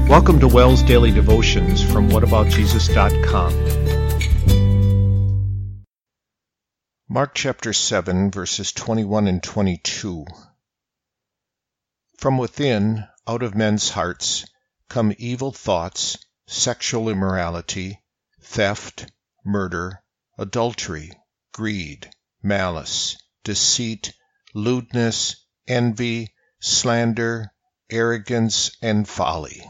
Welcome to Wells Daily Devotions from whataboutjesus.com. Mark chapter 7, verses 21 and 22. From within, out of men's hearts, come evil thoughts, sexual immorality, theft, murder, adultery, greed, malice, deceit, lewdness, envy, slander, arrogance, and folly.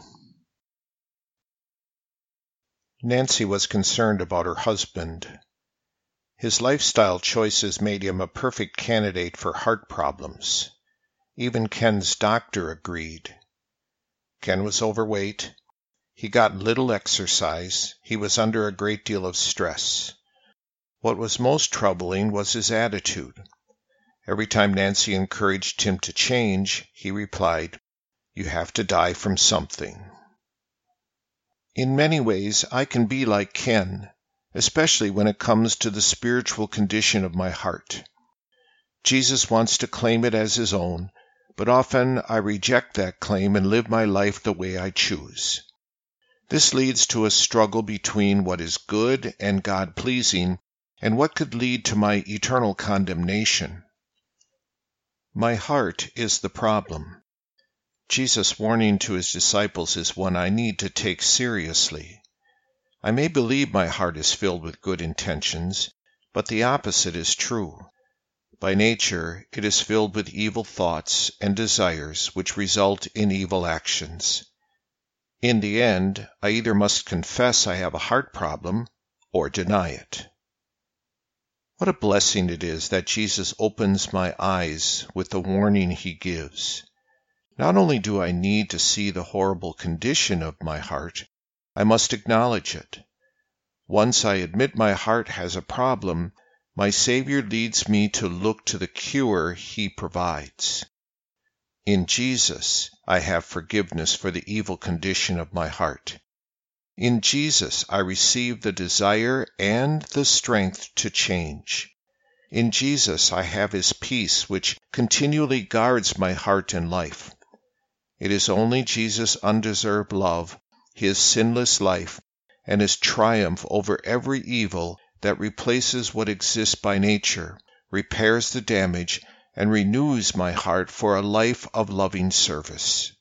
Nancy was concerned about her husband. His lifestyle choices made him a perfect candidate for heart problems. Even Ken's doctor agreed. Ken was overweight. He got little exercise. He was under a great deal of stress. What was most troubling was his attitude. Every time Nancy encouraged him to change, he replied, "You have to die from something." In many ways, I can be like Ken, especially when it comes to the spiritual condition of my heart. Jesus wants to claim it as his own, but often I reject that claim and live my life the way I choose. This leads to a struggle between what is good and God-pleasing and what could lead to my eternal condemnation. My heart is the problem. Jesus' warning to his disciples is one I need to take seriously. I may believe my heart is filled with good intentions, but the opposite is true. By nature, it is filled with evil thoughts and desires which result in evil actions. In the end, I either must confess I have a heart problem or deny it. What a blessing it is that Jesus opens my eyes with the warning he gives. Not only do I need to see the horrible condition of my heart, I must acknowledge it. Once I admit my heart has a problem, my Savior leads me to look to the cure he provides. In Jesus, I have forgiveness for the evil condition of my heart. In Jesus, I receive the desire and the strength to change. In Jesus, I have his peace, which continually guards my heart and life. It is only Jesus' undeserved love, his sinless life, and his triumph over every evil that replaces what exists by nature, repairs the damage, and renews my heart for a life of loving service.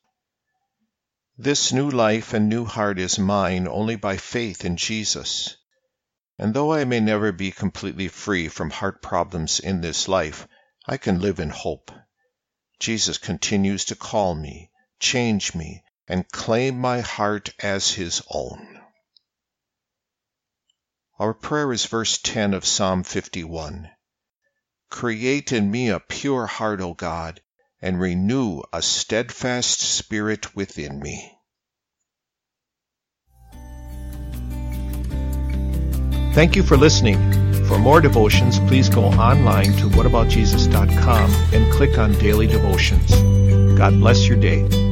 This new life and new heart is mine only by faith in Jesus. And though I may never be completely free from heart problems in this life, I can live in hope. Jesus continues to call me, change me, and claim my heart as his own. Our prayer is verse 10 of Psalm 51. Create in me a pure heart, O God, and renew a steadfast spirit within me. Thank you for listening. For more devotions, please go online to whataboutjesus.com and click on Daily Devotions. God bless your day.